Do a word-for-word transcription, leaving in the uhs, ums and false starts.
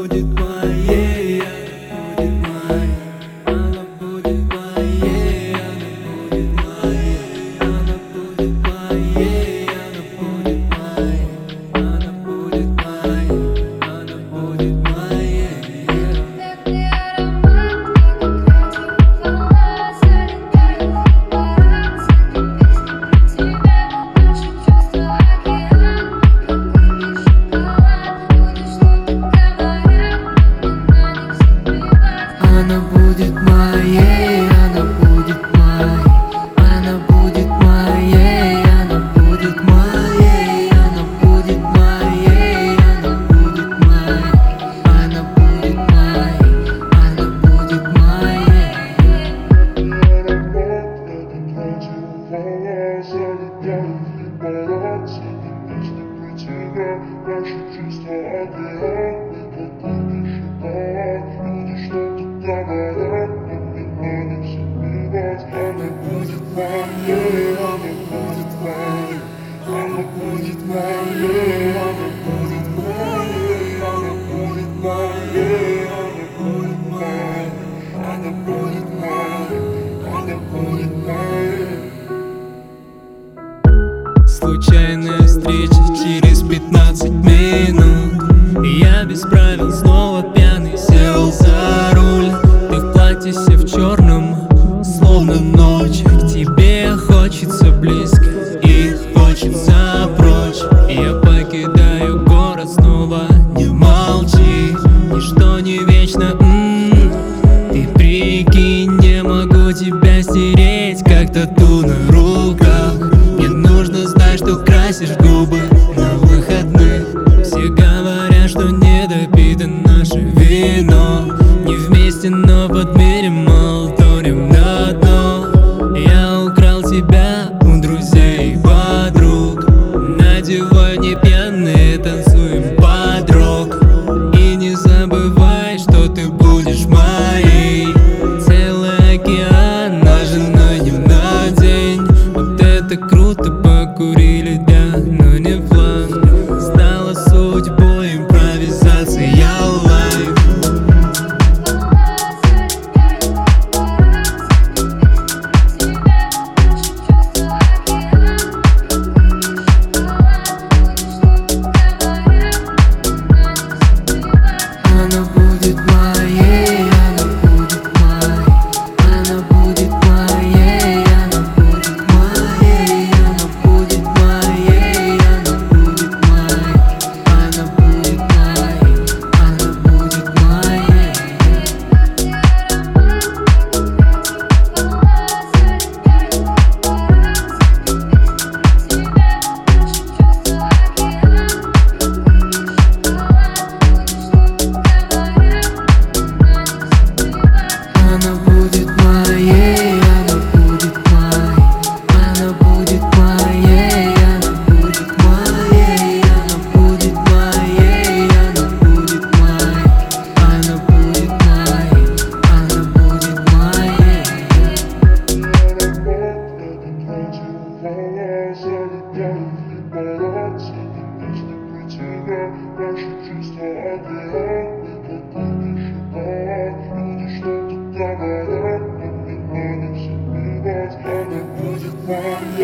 будет моей, она будет моей, она будет моей, она будет моей, она будет моей, она будет моей, она будет моей, она будет моей, она будет моей, она будет моей, она будет моей, она будет моей, она будет моей, она будет моей, она будет моей. Наши чувства океан, мы как шоколад. Люди что-то говорят, но не надо все плевать. Она будет моей, она будет моей, она будет моей, она будет моей, она будет моей, она будет моей, она будет моей, она будет моей. Случайная встреча через пятнадцать минут, и я без правил снова пьяный сел за руль. Ты в платье вся в черном, словно ночь. К тебе хочется близко и хочется прочь. Я покидаю город снова, не молчи, ничто не вечно. М-м-м. Ты прикинь, не могу тебя стереть, как тату на руках. Не нужно знать, что красишь губы на выходных. Все говорят, что не допито наше вино. Не вместе, но подмерим, мол, тонем на дно. Я украл тебя у друзей и подруг. Надевай не пьяные, танцуем под рок. И не забывай, что ты будешь моей. Целый океан нажимай не на день. Вот это круто, покурили, да, но не план. Стала судьбой импровизация лайф. Она будет моей, она будет моей, она будет моей, она будет моей, она будет моей, она будет моей, она будет моей, она будет моей. Она будет моей, она будет моей, она будет моей, она будет моей, она будет моей, она будет моей, она будет моей, она будет моей. Наши чувства океан, мы как шоколад. Люди что-то говорят, но не надо все плевать. Она будет моей.